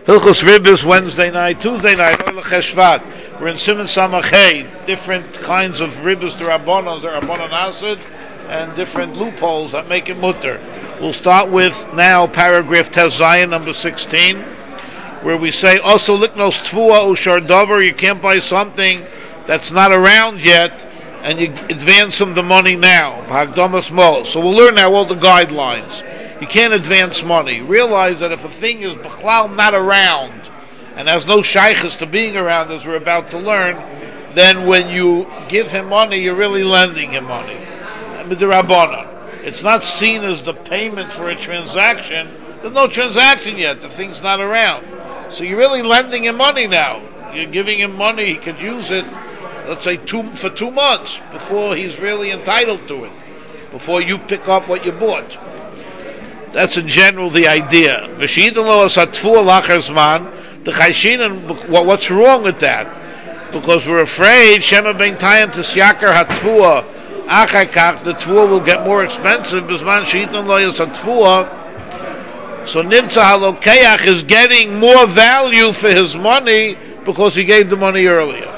Hilchos Ribis Wednesday night, Tuesday night, Oile Cheshvat. We're in Siman Samachay, different kinds of Ribis, the Rabbanon Asid, and different loopholes that make it mutter. We'll start with now paragraph Tes Zayin, number 16, where we say, also liknos tvua ushar davar, you can't buy something that's not around yet, and you advance them the money now. Hagdamas mo. So we'll learn now all the guidelines. You can't advance money. Realize that if a thing is b'chlal not around and has no shaykhs to being around, as we're about to learn, then when you give him money, you're really lending him money. It's not seen as the payment for a transaction. There's no transaction yet. The thing's not around. So you're really lending him money now. You're giving him money. He could use it, let's say, for 2 months before he's really entitled to it, before you pick up what you bought. That's in general the idea. The chayshinan, what's wrong with that? Because we're afraid Shema ben Tayim Tisyakar Hatvua Achakach, the tvua will get more expensive. Bisman Shitan Loyas Hatvua. So Nimtza Halokeach is getting more value for his money because he gave the money earlier.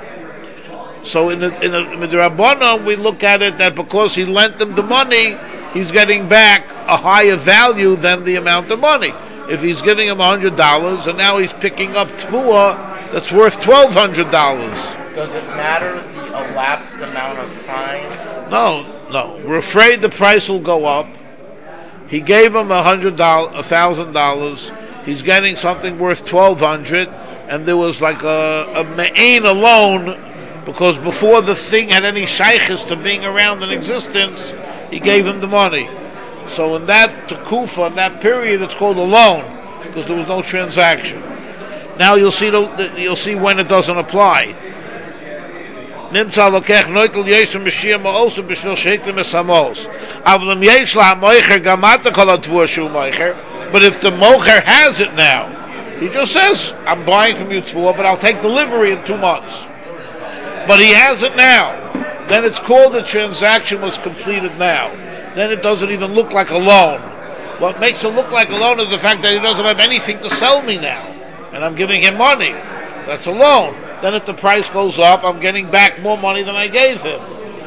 So in the Midrabanan, we look at it that because he lent them the money, he's getting back a higher value than the amount of money. If he's giving him $100 and now he's picking up tvua that's worth $1,200. Does it matter the elapsed amount of time? No. We're afraid the price will go up. He gave him $1,000. He's getting something worth $1,200, and there was like a me'ain alone, because before the thing had any shaykhs to being around in existence, he gave him the money. So in that tekufa, in that period, it's called a loan because there was no transaction. Now you'll see when it doesn't apply. Nimtza lokech noitel yeshem mishia ma'osu b'shvil sheiklim esamos. Avlam yesh la moicher gamata kol hatvua shu moicher. But if the mocher has it now, he just says, I'm buying from you tvua, but I'll take delivery in 2 months. But he has it now. Then it's called the transaction was completed now. Then it doesn't even look like a loan. What makes it look like a loan is the fact that he doesn't have anything to sell me now, and I'm giving him money. That's a loan. Then if the price goes up, I'm getting back more money than I gave him.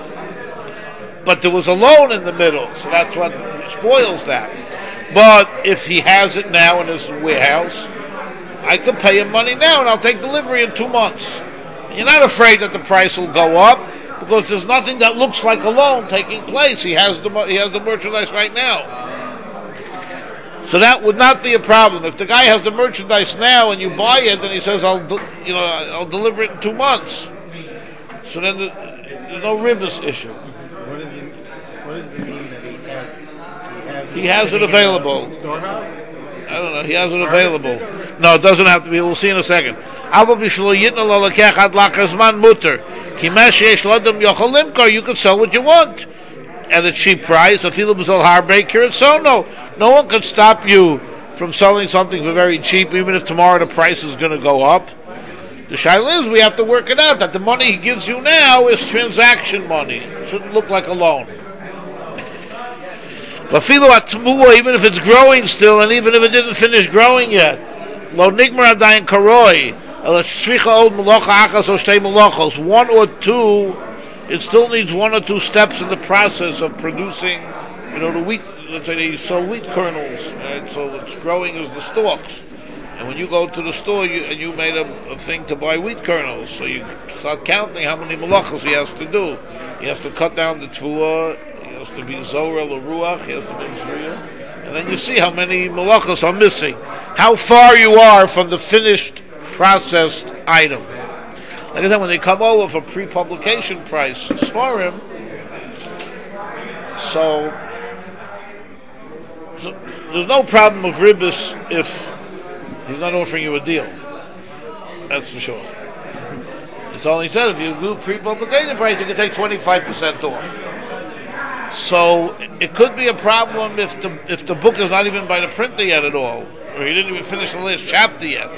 But there was a loan in the middle, so that's what spoils that. But if he has it now in his warehouse, I can pay him money now, and I'll take delivery in 2 months. And you're not afraid that the price will go up, because there's nothing that looks like a loan taking place. He has the merchandise right now. So that would not be a problem. If the guy has the merchandise now and you buy it, then he says, I'll deliver it in 2 months. So then there's no ribis issue. What does it mean that he has it available? Storehouse? I don't know. He has it available. No, it doesn't have to be. We'll see in a second. You could sell what you want at a cheap price. So no one can stop you from selling something for very cheap, even if tomorrow the price is going to go up. The shaila is we have to work it out that the money he gives you now is transaction money. It shouldn't look like a loan. Even if it's growing still, and even if it didn't finish growing yet, lo nigmar adayin karoi. One or two, it still needs 1 or 2 steps in the process of producing, the wheat. Let's say they sell wheat kernels, and so what's growing is the stalks. And when you go to the store, you made a thing to buy wheat kernels, so you start counting how many malachos he has to do. He has to cut down the tvua, he has to be zorah l'ruach, he has to be zriyah, and then you see how many malachos are missing. How far you are from the finished processed item. Like I said, when they come over for pre-publication price for him, so there's no problem of ribis if he's not offering you a deal. That's for sure. It's only said if you do pre-publication price, you can take 25% off. So it could be a problem if the book is not even by the printer yet at all, or he didn't even finish the last chapter yet.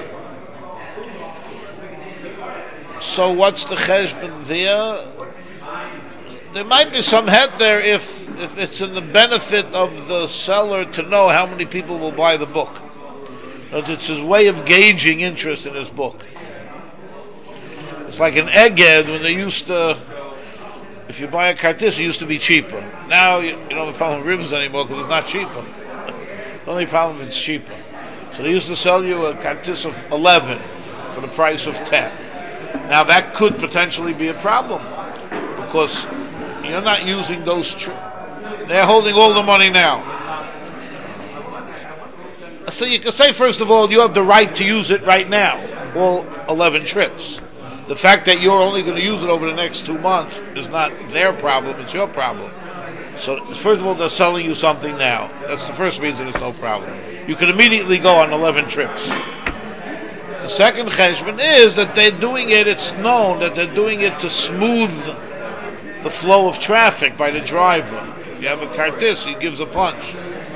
So what's the cheshbon there? There might be some head there if it's in the benefit of the seller to know how many people will buy the book. But it's his way of gauging interest in his book. It's like an egghead when they used to, if you buy a cartis, it used to be cheaper. Now you don't have a problem with ribs anymore because it's not cheaper. The only problem is it's cheaper. So they used to sell you a cartis of 11 for the price of 10. Now that could potentially be a problem because you're not using those. They're holding all the money now. So you can say, first of all, you have the right to use it right now, all 11 trips. The fact that you're only going to use it over the next 2 months is not their problem, it's your problem. So, first of all, they're selling you something now. That's the first reason it's no problem. You can immediately go on 11 trips. The second cheshbon is that they're doing it, it's known that they're doing it to smooth the flow of traffic by the driver. If you have a cartis, he gives a punch.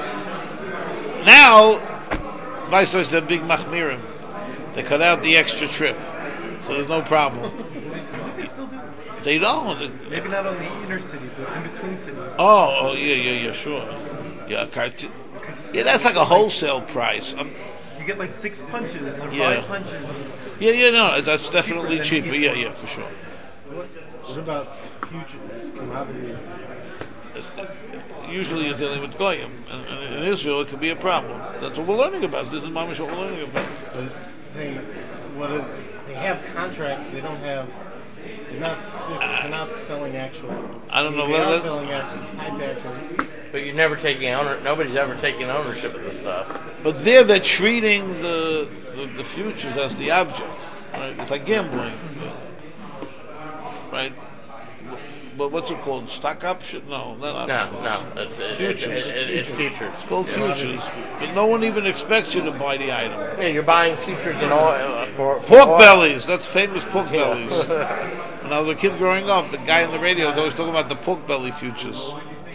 Now, Vice says they're big machmirim. They cut out the extra trip. So there's no problem. They still do. They don't. Maybe not on the inner city, but in between cities. Oh, yeah, sure. Yeah, yeah, that's like a wholesale price. You get like 6 punches or 5 punches. Yeah, no, that's definitely cheaper. Yeah, for sure. What about futures, commodities? Usually you're dealing with goyim, and in Israel it could be a problem. That's what we're learning about. This is mamish what we're learning about. But they have contracts. They're not selling actual. I don't know. They are selling actual. But you're never taking nobody's ever taking ownership of the stuff. But there they're treating the futures as the object. Right? It's like gambling. Right? But what's it called? Stock option? No. It's futures. It's futures. It's called futures. But no one even expects you to buy the item. Yeah, you're buying futures in oil for pork oil. bellies. That's famous pork bellies. When I was a kid growing up, the guy on the radio was always talking about the pork belly futures.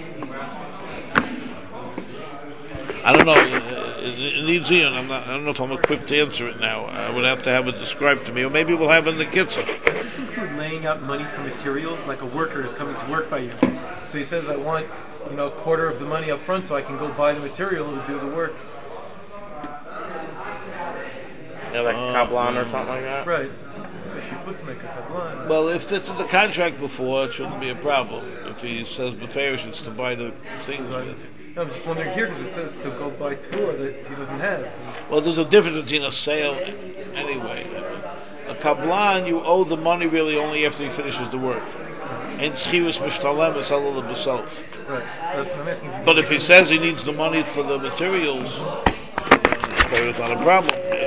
I don't know. It needs Ian. I don't know if I'm equipped to answer it now. I would have to have it described to me, or maybe we'll have it in the kitzur. Does this include laying out money for materials? Like a worker is coming to work by you, so he says, "I want, a quarter of the money up front, so I can go buy the material to do the work." Yeah, like a kablan or something like that. Right. If she puts like a kablan. Well, if it's in the contract before, it shouldn't be a problem. If he says beferish, it's to buy the things with. I'm just wondering here because it says to go buy two that he doesn't have. Well, there's a difference between a sale anyway. A kablan, you owe the money really only after he finishes the work. And schivus mishtalem is halal b'sof. Right. So that's what I'm asking. But if he says he needs the money for the materials, so it's not a problem.